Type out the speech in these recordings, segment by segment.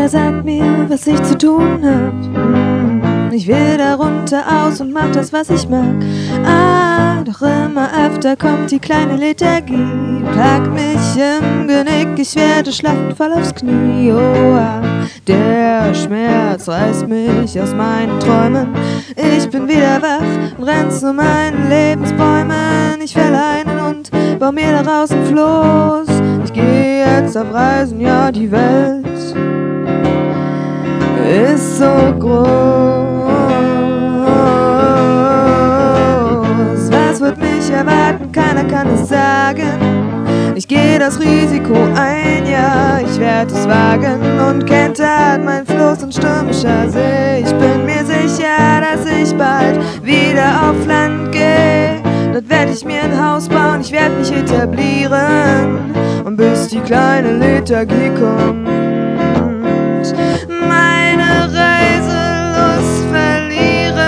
sagt mir, was ich zu tun hab. Ich will darunter aus und mach das, was ich mag. Doch immer öfter kommt die kleine Lethargie, plagt mich im Genick, ich werde schlafen, fall aufs Knie. Der Schmerz reißt mich aus meinen Träumen. Ich bin wieder wach und renn zu meinen Lebensbäumen. Ich fäll einen und bau mir daraus ein Floß. Ich geh jetzt auf Reisen, ja, die Welt ist so groß. Was wird mich erwarten? Keiner kann es sagen. Ich geh das Risiko ein, ja, ich werd es wagen und kentert mein Floß in stürmischer See. Ich bin mir sicher, dass ich bald wieder auf Land geh. Dort werd ich mir ein Haus bauen, ich werd mich etablieren. Und bis die kleine Lethargie kommt, meine Reiselust verlieren.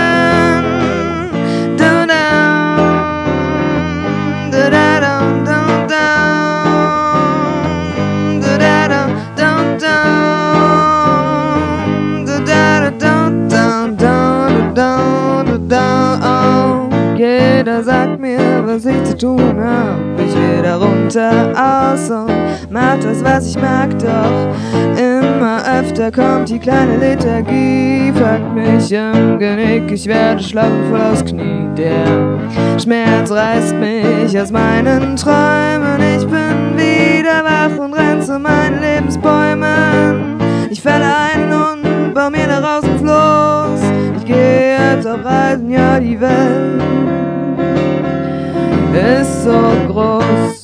Jeder sagt mir, was ich zu tun hab. Ich will darunter aus und mach das, was ich mag. Doch immer öfter kommt die kleine Lethargie, packt mich im Genick, ich werde schlafen, voll aufs Knie. Der Schmerz reißt mich aus meinen Träumen. Ich bin wieder wach und renn zu meinen Lebensbäumen. Ich fälle einen und bau mir daraus ein Floß. Ich geh jetzt auf Reisen, ja, die Welt ist so groß.